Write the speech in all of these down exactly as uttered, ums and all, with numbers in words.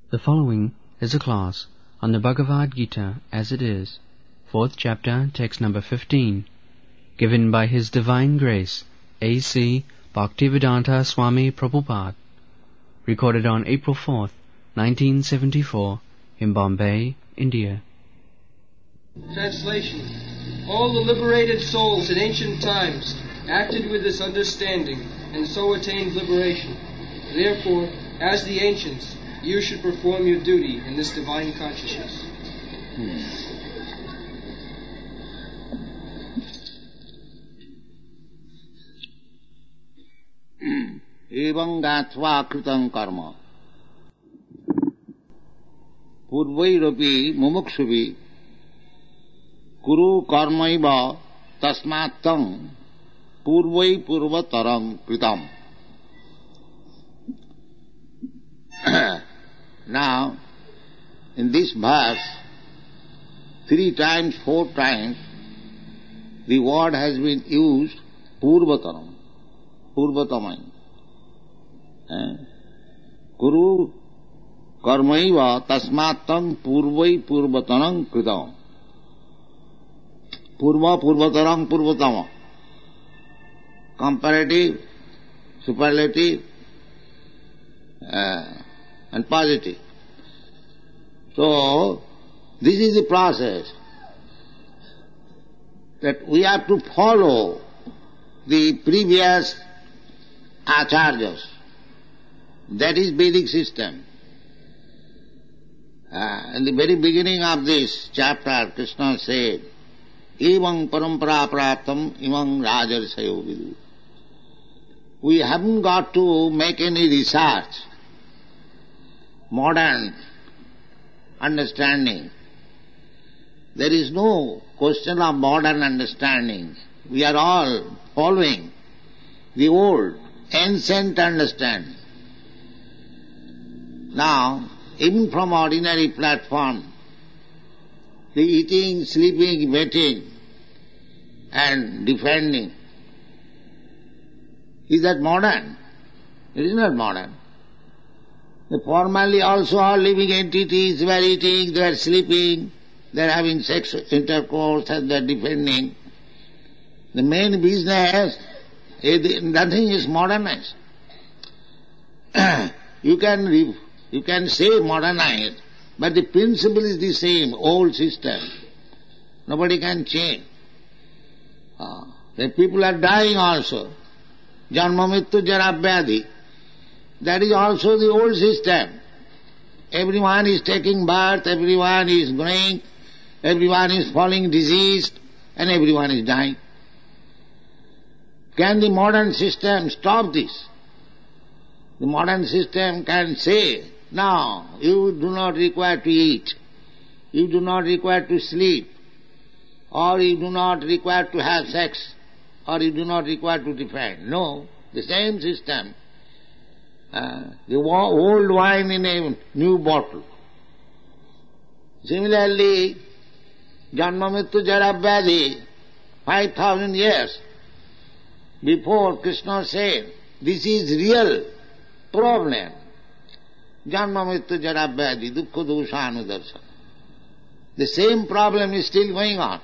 The following is a class on the Bhagavad Gita as it is, fourth chapter, text number fifteen, given by His Divine Grace, A C Bhaktivedanta Swami Prabhupada, recorded on April fourth, nineteen seventy-four, in Bombay, India. Translation. All the liberated souls in ancient times acted with this understanding and so attained liberation. Therefore, as the ancients, you should perform your duty in this divine consciousness. Evam gatva kritam karma purvairapi mumuksuvi kuru karmaiva tasmatam purvai purvataram kritam. Now, in this verse, three times, four times, the word has been used, purvataram, purvatamai. Eh? Kuru karmaiva tasmatam purvai purvataram kritam. Purva purvataram purvatama. Comparative, superlative, uh, and positive. So, this is the process that we have to follow the previous acharyas. That is Vedic system. Uh, in the very beginning of this chapter, Krishna said, Evam parampara praptam imam rajarsayo vidu. We haven't got to make any research, modern understanding. There is no question of modern understanding. We are all following the old, ancient understanding. Now, even from ordinary platform, the eating, sleeping, waiting, and defending, is that modern? It is not modern. The formally also all living entities, they are eating, they are sleeping, they are having sex intercourse and they are defending. The main business, is nothing is modernized. you can you can say modernized, but the principle is the same, old system. Nobody can change. Uh, the people are dying also. Janma mittu jara vyadhi. That is also the old system. Everyone is taking birth, everyone is growing, everyone is falling diseased, and everyone is dying. Can the modern system stop this? The modern system can say, no, you do not require to eat, you do not require to sleep, or you do not require to have sex, or you do not require to defend. No, the same system. Uh, the old wine in a new bottle. Similarly, Janma Mittu Jara Vyadhi, five thousand years before Krishna said, this is real problem. Janma Mittu Jara Vyadhi, Dukkha Dosha Anudarsana. The same problem is still going on.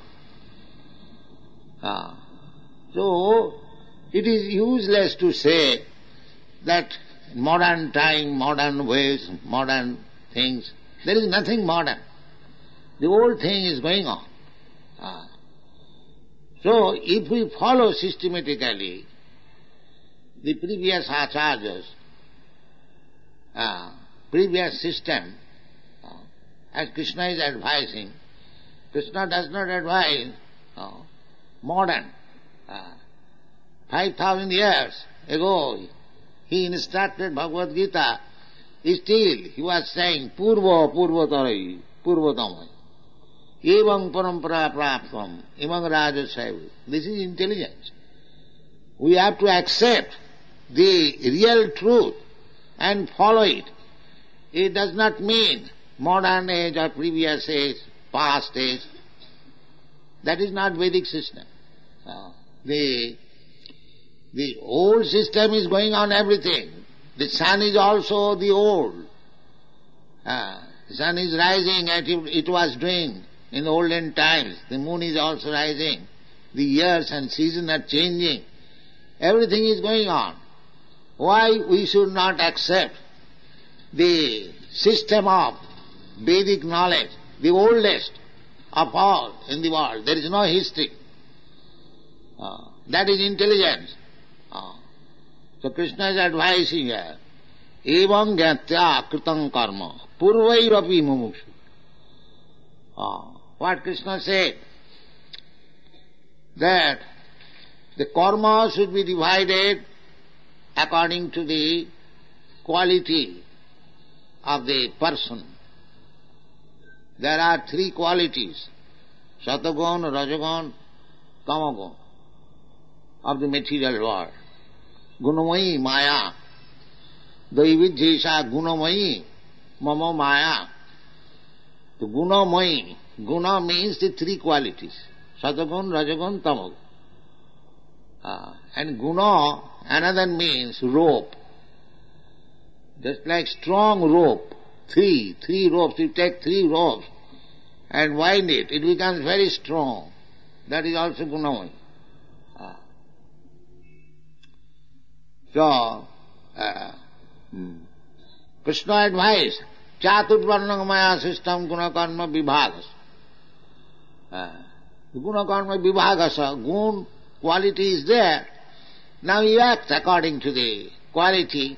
Uh, so, it is useless to say that modern time, modern ways, modern things. There is nothing modern. The old thing is going on. Ah. So, if we follow systematically the previous acharyas, ah, previous system, ah, as Krishna is advising, Krishna does not advise ah, modern. Ah, Five thousand years ago, he instructed Bhagavad Gita, still he was saying, Purva Purvatarai, Purvatamai, Evam Parampara Praptam, Imam Rajasaiva. This is intelligence. We have to accept the real truth and follow it. It does not mean modern age or previous age, past age. That is not Vedic system. Uh, the The old system is going on everything. The sun is also the old. Uh, the sun is rising as it was doing in the olden times. The moon is also rising. The years and seasons are changing. Everything is going on. Why we should not accept the system of Vedic knowledge, the oldest of all in the world? There is no history. Uh, that is intelligence. Uh, so Krishna is advising here, evam gyatya kritam karma purvairapi mumukshu. Uh, what Krishna said, that the karma should be divided according to the quality of the person. There are three qualities, Satagun, Rajagun, Tamagun, of the material world. Gunamayi Maya, Daividjesha Gunamayi Mama Maya. The Gunamayi, Guna means the three qualities, Satagun, Rajagun, Tamagun. Uh, and Guna, another means rope. Just like strong rope, three, three ropes, you take three ropes and wind it, it becomes very strong. That is also Gunamaya. Uh, so, uh, hmm. Krishna advised, Chaturvarnang Maya system guna karma vibhagas. Uh, guna karma vibhagasa, gun, quality is there. Now you act according to the quality.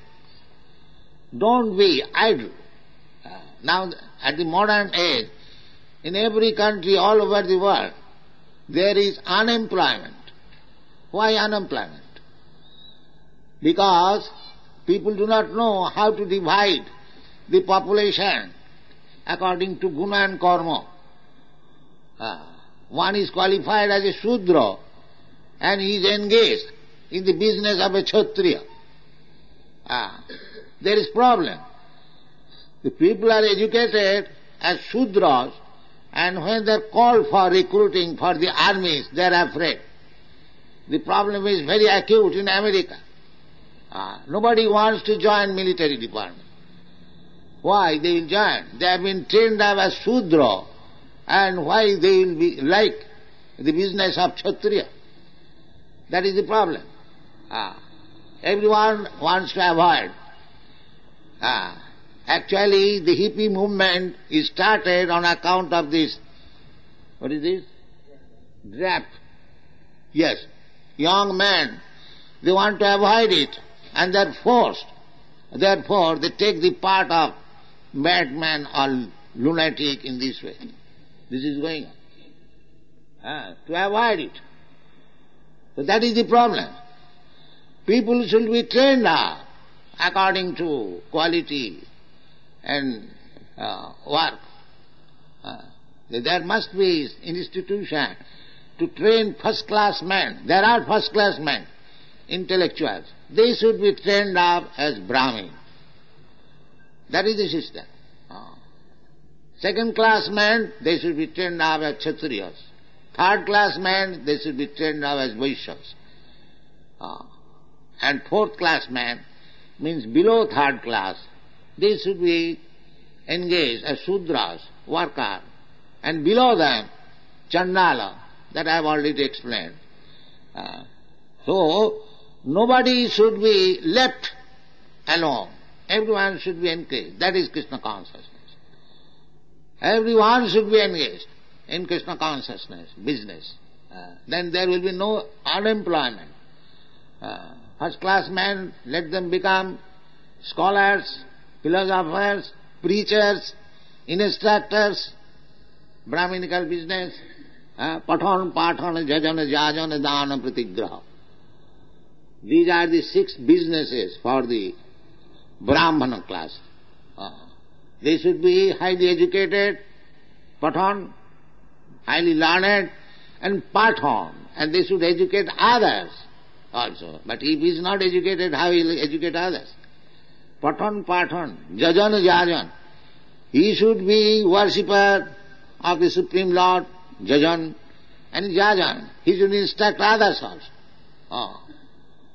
Don't be idle. Uh, now, at the modern age, in every country all over the world, there is unemployment. Why unemployment? Because people do not know how to divide the population according to guna and karma. Uh, one is qualified as a Shudra and he is engaged in the business of a Kshatriya. Uh, there is problem. The people are educated as Shudras, and when they are called for recruiting for the armies, they are afraid. The problem is very acute in America. Uh, nobody wants to join military department. Why they will join? They have been trained up as Shudra, and why they will be like the business of Kshatriya? That is the problem. Ah. Everyone wants to avoid. Ah. Actually, the hippie movement is started on account of this. What is this? Draft. Yes. Young men, they want to avoid it, and they are forced. Therefore, they take the part of madman or lunatic in this way. This is going on. Ah, to avoid it. So that is the problem. People should be trained up according to quality and uh, work. Uh, there must be institution to train first-class men. There are first-class men, intellectuals. They should be trained up as Brahmin. That is the system. Uh, Second-class men, they should be trained up as Kshatriyas. Third-class men, they should be trained up as Vaishyas. Uh, and fourth-class men means below third class. They should be engaged as Shudras, worker. And below them, Chandala, that I have already explained. Uh, so, nobody should be left alone. Everyone should be engaged. That is Krishna consciousness. Everyone should be engaged in Krishna consciousness, business. Uh, then there will be no unemployment. Uh, first class men, let them become scholars, philosophers, preachers, instructors, Brahminical business, uh, pathan, pathan, jajana, jajana, dana, pratigraha. These are the six businesses for the Brahmana class. Uh, they should be highly educated, pathan, highly learned, and pathan, and they should educate others also. But if he is not educated, how will he educate others? Pathan, pathan, jajan, jajan. He should be worshipper of the Supreme Lord, jajan, and jajan. He should instruct others also. Oh.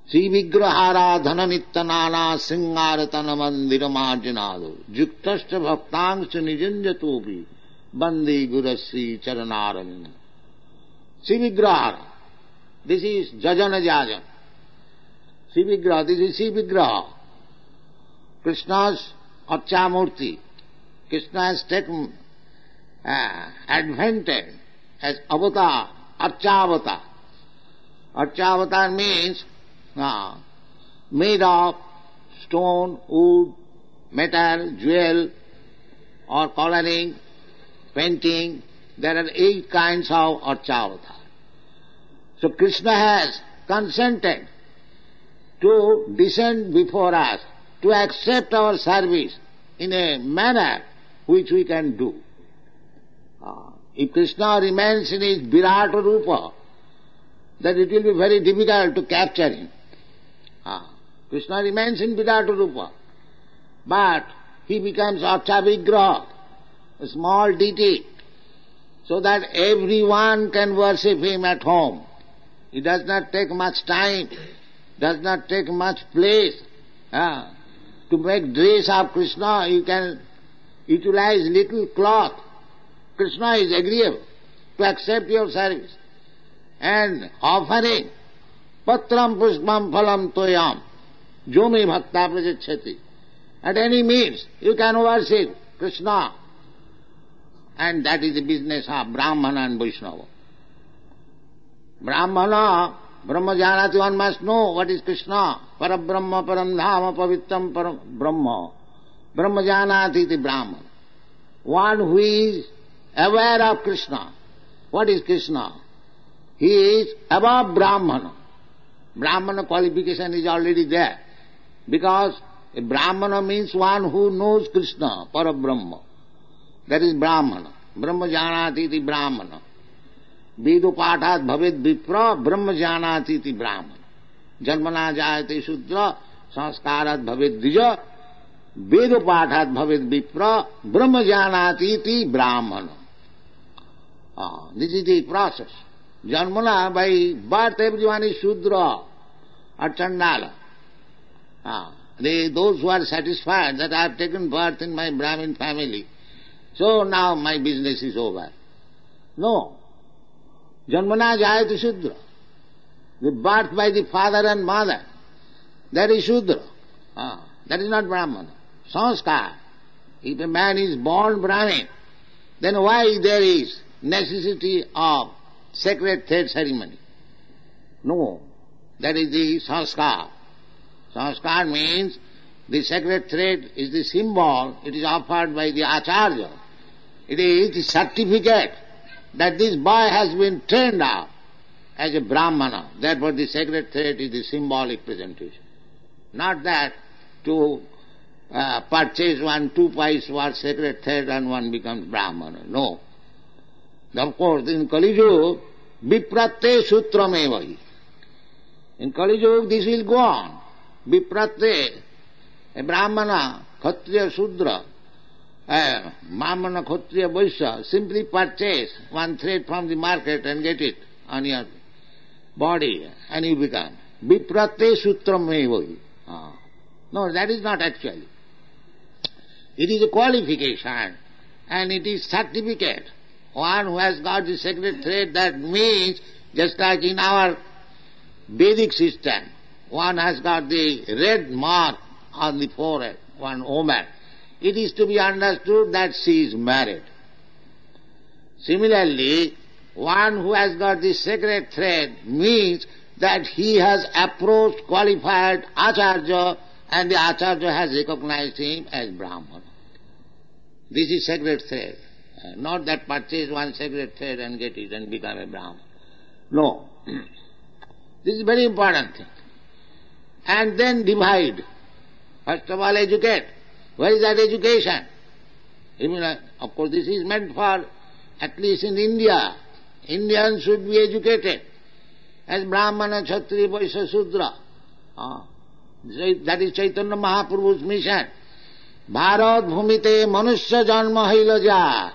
Sri Vigrahara Dhananittanana Singaratana Mandira Marjanado Juktascha Bhaktangscha Nijanjatopi Bandi Gurasri Charanaramina. Sri Vigrahara. This is Jajana Jajan. Sri Vigraha. This is Sri Vigraha. Krishna's Archamurti. Krishna has taken uh, advantage as avatar, Archavatar. Archavatar means uh, made of stone, wood, metal, jewel, or coloring, painting. There are eight kinds of Archavatar. So Krishna has consented to descend before us, to accept our service in a manner which we can do. Uh, if Krishna remains in his Virata Rupa, then it will be very difficult to capture him. Uh, Krishna remains in Virata Rupa, but he becomes Archa Vigraha, a small deity, so that everyone can worship him at home. It does not take much time, does not take much place. Uh, to make dress of Krishna, you can utilize little cloth. Krishna is agreeable to accept your service. And offering, patram pushpam phalam toyam, jomi bhakta prajachati. At any means, you can worship Krishna. And that is the business of Brahmana and Vaishnava. Brahmana, Brahma janati, one must know what is Krishna. Parabrahma, Paramdhama, Pavitram, Param Brahma. Brahma janati iti Brahmana. One who is aware of Krishna. What is Krishna? He is above Brahmana. Brahmana qualification is already there. Because a Brahmana means one who knows Krishna, Parabrahma. That is Brahmana. Brahma janati iti Brahmana. Vedu paఠాత్ bhavet vipra brahma janati iti brahmana. Janmana jayate shudra sanskarat bhavet dvija. Vedu paఠాత్ bhavet vipra brahma janati iti brahmana. Ah, this is the process. Janmana, by birth everyone is Shudra or Chandala. Ah, they, those who are satisfied that I have taken birth in my Brahmin family, so now my business is over. No. Janmana jayati Shudra. The birth by the father and mother, that is Shudra. Ah, that is not Brahmana. Sanskar. If a man is born Brahmin, then why there is necessity of sacred thread ceremony? No. That is the sanskar. Sanskar means the sacred thread is the symbol, it is offered by the Acharya. It is the certificate that this boy has been trained up as a Brahmana. Therefore the sacred thread is the symbolic presentation. Not that to uh, purchase one two pice worth sacred thread and one becomes Brahmana. No. Of course, in Kali Yuga, vipratte sutramevahi. In Kali Yuga this will go on. Vipratte, a Brahmana, Kshatriya, Shudra, Uh, Brahmana, Kshatriya, Vaishya, simply purchase one thread from the market and get it on your body and you become. Vipratte sutram mevahi. Ah. No, that is not actually. It is a qualification and it is certificate. One who has got the sacred thread, that means, just like in our Vedic system, one has got the red mark on the forehead, one woman. It is to be understood that she is married. Similarly, one who has got the sacred thread means that he has approached qualified Acharya and the Acharya has recognized him as Brahmana. This is sacred thread. Not that purchase one sacred thread and get it and become a Brahmana. No. This is a very important thing. And then divide. First of all, educate. Where is that education? Even, uh, of course, this is meant for, at least in India, Indians should be educated as Brahmana, Kshatriya, Vaishya, Shudra. Ah. That is Chaitanya Mahaprabhu's mission. Bharat bhumite manushya janma haila ja.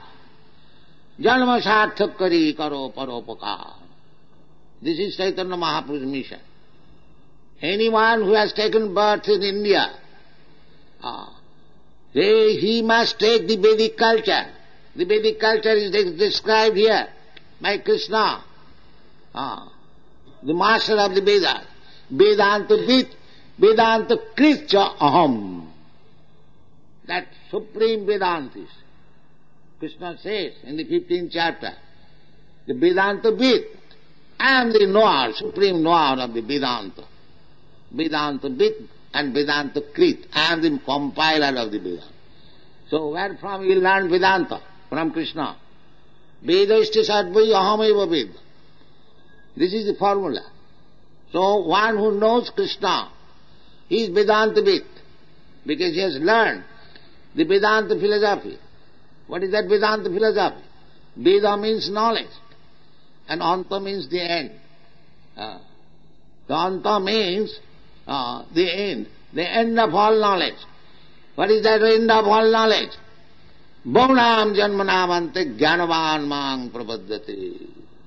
Janma sarthak kari karo paropakar. This is Chaitanya Mahaprabhu's mission. anyone who has taken birth in India, uh, they, he must take the Vedic culture. The Vedic culture is de- described here by Krishna, uh, the master of the Vedas. Vedanta Vid, Vedanta Kritya Aham. That supreme Vedantis. Krishna says in the fifteenth chapter, the Vedanta Vid, I am the knower, supreme knower of the Vedanta. Vedanta Vid and Vedanta Krit, I am the compiler of the Vedanta. So where from you learn Vedanta? From Krishna. Vedashti sadvai ahameva ved. This is the formula. So one who knows Krishna, he is Vedanta Vid, because he has learned the Vedanta philosophy. What is that Vedanta philosophy? Veda means knowledge, and Anta means the end. Uh, the Anta means uh, the end, the end of all knowledge. What is that end of all knowledge? Bhavanam janmanamante jnanavan mang prapadyate.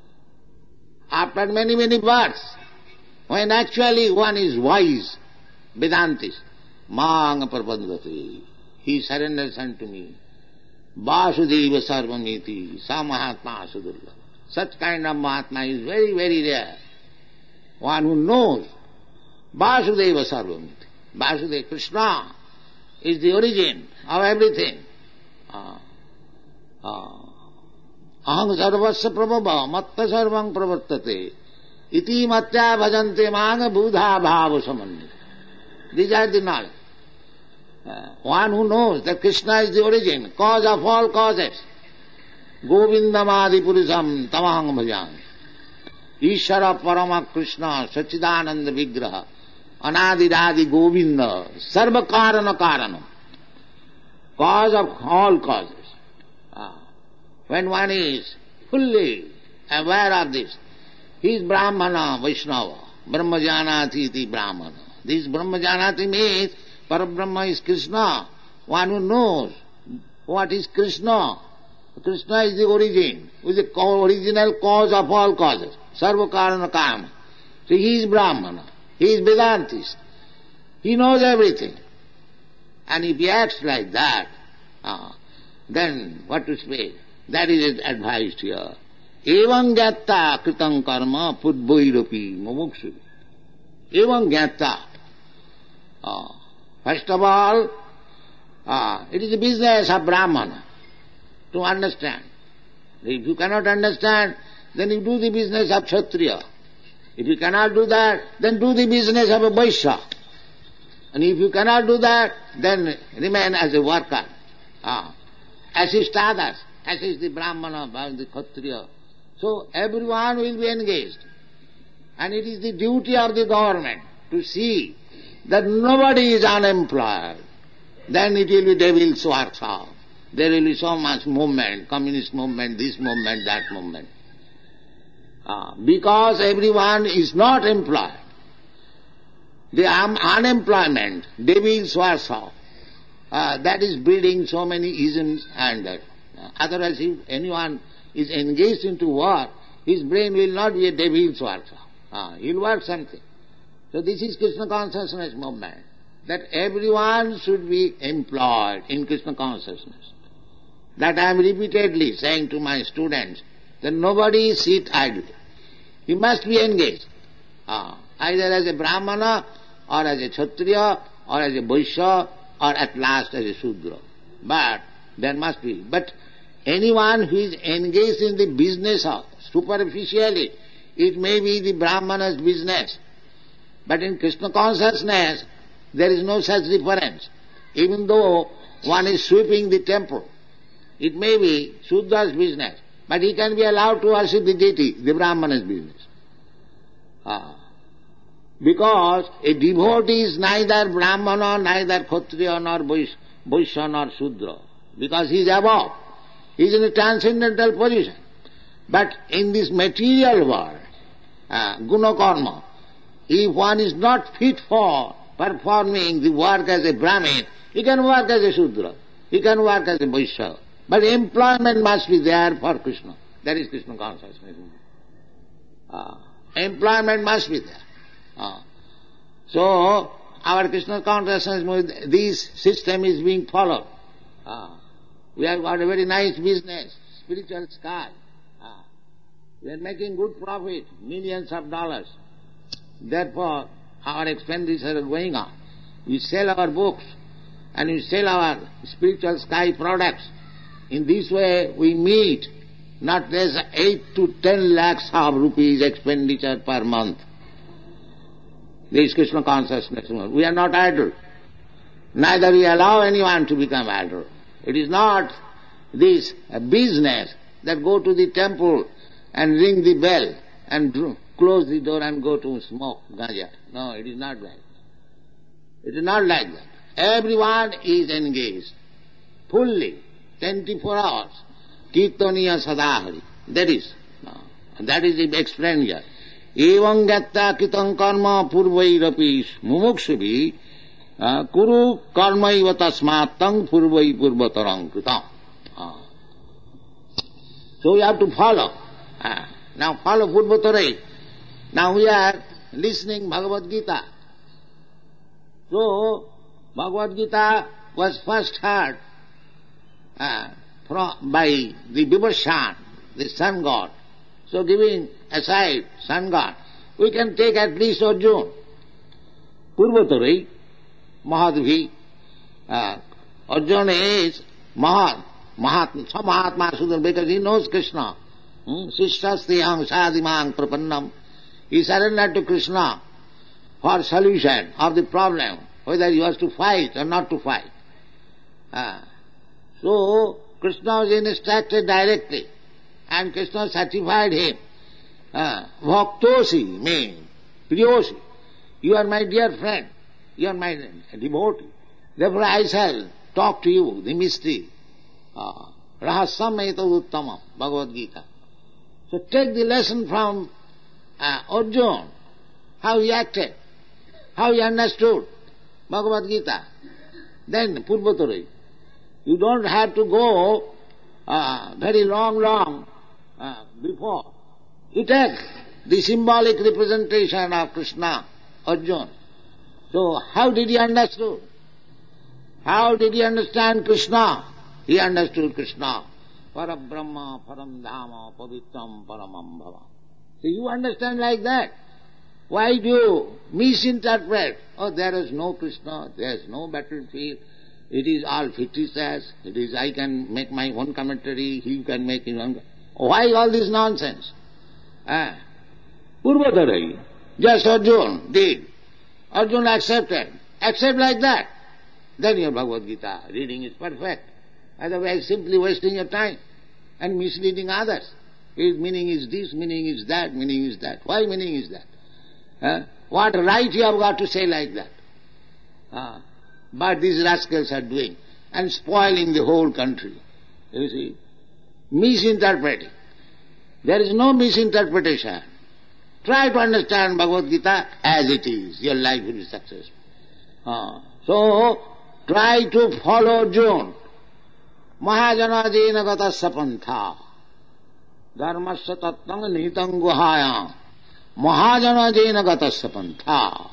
After many, many births, when actually one is wise, Vedantis, mang prapadyate, he surrenders unto me. Vasudeva sarvamiti, sa mahatma sudurlabha. Such kind of Mahatma is very, very rare. One who knows Vasudeva sarvamiti. Vasudeva, Krishna, is the origin of everything. Ah, ah. Aham sarvasya prabhava, matta sarvam pravartate, iti matya bhajante maga buddha bhava samannita. These are the knowledge. Uh, one who knows that Krishna is the origin, cause of all causes. Govindamadi purisam tamahang bhajan. Ishara parama Krishna sachidananda vigraha. Anadiradi Govinda sarva karana karanam. Cause of all causes. Ah. When one is fully aware of this, he is Brahmana, Vaishnava. Brahmajanati iti Brahmana. This Brahmajanati means Parabrahma is Krishna. One who knows what is Krishna. Krishna is the origin, who is the original cause of all causes. Sarva karana karma. So he is Brahmana. He is Vedantist. He knows everything. And if he acts like that, uh, then what to say? That is advised here. Evam gyatta kritam karma pudbhairapi mumuksu. Evam gyatta. Uh, first of all, uh, it is the business of Brahmana to understand. If you cannot understand, then you do the business of Kshatriya. If you cannot do that, then do the business of a Vaishya. And if you cannot do that, then remain as a worker. Ah. Assist others. Assist the Brahmana, the Kshatriya. So everyone will be engaged. And it is the duty of the government to see that nobody is unemployed. Then it will be devil's workshop. There will be so much movement, communist movement, this movement, that movement. Uh, because everyone is not employed. The um, unemployment, devil's workshop, uh, that is breeding so many isms and uh, otherwise if anyone is engaged into work, his brain will not be a devil's workshop. Uh, he'll work something. So this is Krishna consciousness movement, that everyone should be employed in Krishna consciousness. That I am repeatedly saying to my students, that nobody sit idle. He must be engaged, uh, either as a Brahmana, or as a Kshatriya, or as a Vaishya, or at last as a Shudra. But there must be. But anyone who is engaged in the business of, superficially, it may be the Brahmana's business. But in Krishna consciousness, there is no such difference. Even though one is sweeping the temple, it may be Sudra's business, but he can be allowed to worship the deity, the Brahmana's business. Ah. Because a devotee is neither Brahmana, neither Kshatriya, nor Vaishya, nor Shudra. Because he is above. He is in a transcendental position. But in this material world, uh, guna karma, if one is not fit for performing the work as a Brahmin, he can work as a Shudra, he can work as a Vaishya. But employment must be there for Krishna. That is Krishna consciousness. Uh, employment must be there. Uh, So, our Krishna consciousness, this system is being followed. Ah. We have got a very nice business, spiritual sky. Ah. We are making good profit, millions of dollars. Therefore, our expenditure is going on. We sell our books and we sell our spiritual sky products. In this way, we meet not less than eight to ten lakhs of rupees expenditure per month. This Krishna consciousness. We are not idle. Neither we allow anyone to become idle. It is not this business that go to the temple and ring the bell and close the door and go to smoke ganja. No, it is not like that. It is not like that. Everyone is engaged fully, twenty-four hours. Kirtaniya sadahari. That is, no, that is explained here. Evam gatta kitam karma purvairapi mumuksuvi kuru karmaiva tasmat tang purvai purvatarang kritam. So we have to follow. Now follow purvatarai. Now we are listening Bhagavad Gita. So, Bhagavad Gita was first heard uh, from, by the Vibhashan, the sun god. So giving aside sun god, we can take at least Arjuna. Purvatarai, Mahadvi, uh, Arjuna is Mahad, Mahatma, some Mahatma Sudhan, because he knows Krishna. Hmm? Sishtastiham sadimang prapannam. He surrendered to Krishna for solution of the problem, whether he was to fight or not to fight. Ah. So, Krishna was instructed directly, and Krishna certified him. Ah. Bhaktosi means, Priyosi, you are my dear friend, you are my devotee. Therefore I shall talk to you, the mystery. Rahasam etad uttamam, Bhagavad Gita. So take the lesson from uh, Arjuna, how he acted, how he understood Bhagavad Gita. Then Purvatarai. You don't have to go uh, very long, long uh, before. You take the symbolic representation of Krishna, Arjuna. So how did he understand? How did he understand Krishna? He understood Krishna. Parabrahma, Paramdhama, Pavitram, Paramam Bhava. So you understand like that. Why do you misinterpret? Oh, there is no Krishna, there is no battlefield. It is all fictitious. It is, I can make my own commentary, he can make his own. Why all this nonsense? Ah. Purvatarai, just Arjuna did. Arjuna accepted. Accept like that. Then your Bhagavad Gita reading is perfect. Otherwise simply wasting your time and misleading others. His meaning is this, meaning is that, meaning is that. Why meaning is that? Huh? What right you have got to say like that? Uh, but these rascals are doing and spoiling the whole country. You see? Misinterpreting. There is no misinterpretation. Try to understand Bhagavad Gita as it is. Your life will be successful. Uh, so, try to follow Arjuna. Mahajana jena gata sapantha. Dharmasya tattang nitang guhayam. Mahajana jena gata sapantha.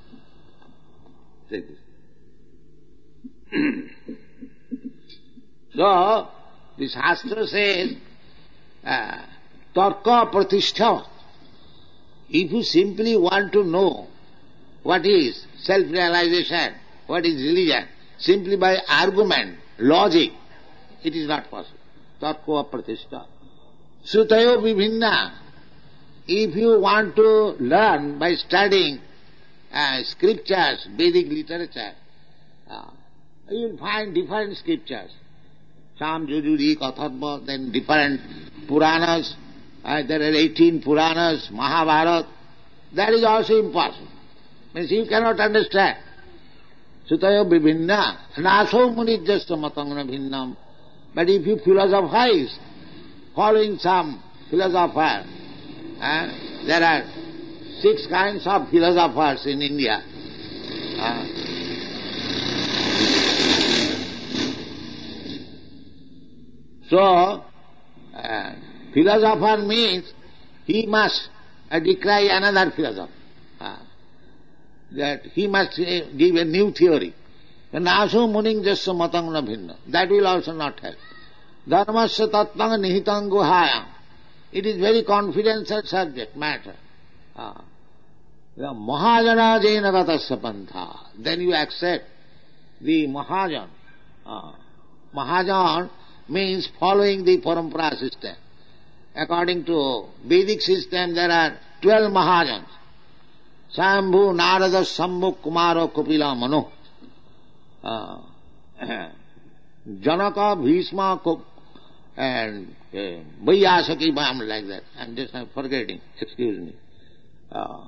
So, the Shastra says, uh, Tarka pratishtha. If you simply want to know what is self-realization, what is religion, simply by argument, logic, it is not possible. Tarko pratishtha. Sutayo vibhinna. If you want to learn by studying uh, scriptures, Vedic literature, uh, you will find different scriptures. Sam, Yajuri, Katharva, then different Puranas. Uh, there are eighteen Puranas, Mahabharata. That is also impossible. Means you cannot understand. Sutayo vibhinna. Naso munijjasta matangna bhinnam. But if you philosophize, following some philosopher, uh, there are six kinds of philosophers in India. Uh, so, uh, philosopher means he must uh, decry another philosopher. Uh, that he must give a new theory. Nasu muning jasya matang na bhinna. That will also not help. Dharmasya tattang nihitang guhayam. It is very confidential subject matter. Ah. Mahajana jena gatasya pantha. Then you accept the Mahajan. Ah. Mahajan means following the parampara system. According to Vedic system, there are twelve Mahajans. Sambhu, Narada, Sambhu, Kumaro, Kapila, Manu. Uh, Janaka, Bhishma, Kup, and uh, Vaiyasaki, I'm like that. I'm just I'm forgetting. Excuse me. Uh,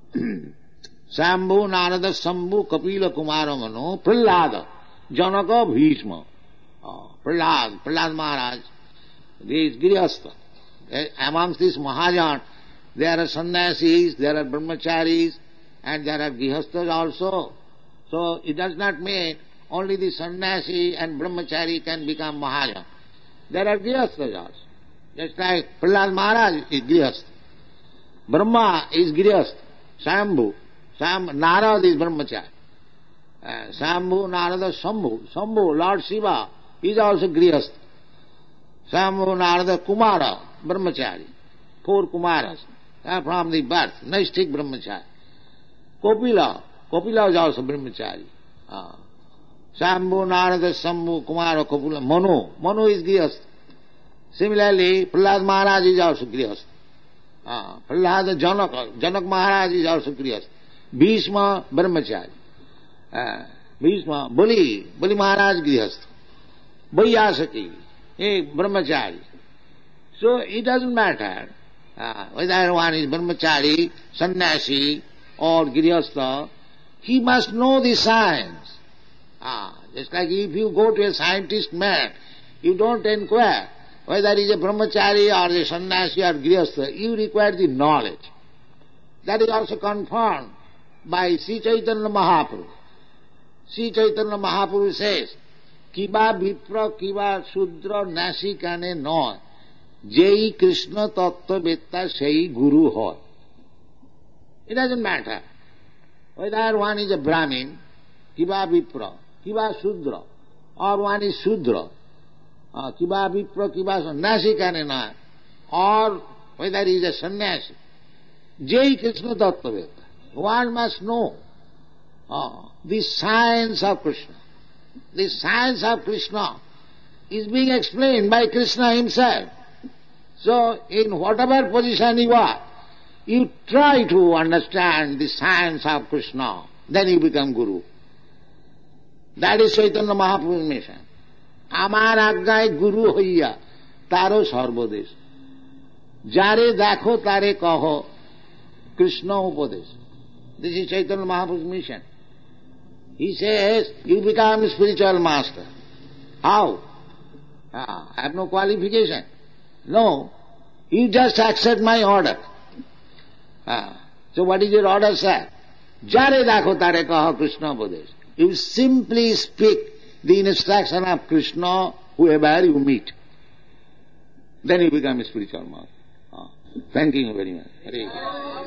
Sambhu, Narada, Sambhu, Kapila, Kumaro, Manu, Prahlada, Janaka, Bhishma. Uh, Prahlad, Prahlad Maharaj, this Grihastha. Amongst these Mahajan, there are sannyasis, there are brahmacharis, and there are grihasthas also. So it does not mean only the sannyasi and brahmachari can become Mahajan. There are grihasthas also. Just like Prahlad Maharaj is grihastha. Brahma is grihastha. Sambhu, Sam, Narada is brahmachari. Uh, Sambhu, Narada, Sambhu. Sambhu, Lord Shiva, is also grihastha. Sambhu, Narada, Kumara, brahmachari. Four Kumaras are from the birth, Naistik brahmachari. Kapila, Kapila is also brahmachari. Ah. Sambhu, Narada, Sambhu, Kumara, Kapila, Manu. Manu is grihastha. Similarly, Prahlad Maharaj is also grihastha. Ah. Prahlad Janaka, Janak Maharaj is also grihastha. Bhishma, brahmachari. Ah. Bhishma, Bali, Bali Maharaj grihastha. Vaiyasaki, eh, brahmachari. So it doesn't matter uh, whether one is brahmachari, sannyasi or grihastha, he must know the science. Ah, just like if you go to a scientist man, you don't inquire whether he is a brahmachari or a sannyasi or grihastha, you require the knowledge. That is also confirmed by Sri Chaitanya Mahaprabhu. Sri Chaitanya Mahaprabhu says, Kiba vipra, kiba sudra, nasikane noy. Jai Krishna Tattva Vetta Sei Guru Hoy. It doesn't matter whether one is a Brahmin, Kiba Vipra, Kiba Sudra, or one is Sudra, uh, Kiba Vipra, Kiba Nasikane, or whether he is a sannyasi. Jai Krishna Tattva Vetta. One must know uh, the science of Krishna. The science of Krishna is being explained by Krishna himself. So, in whatever position you are, you try to understand the science of Krishna, then you become Guru. That is Chaitanya Mahaprabhu's mission. Amar agnay Guru hoiya, taro sarvadesh. Jare dakho tare kaho, Krishna upadesh. This is Chaitanya Mahaprabhu's mission. He says, you become a spiritual master. How? Ah, I have no qualification. No, you just accept my order. Ah. So what is your order, sir? Jare dakho tare kaha Krishna upadesh. You simply speak the instruction of Krishna whoever you meet. Then you become a spiritual master. Ah. Thank you very much. Hare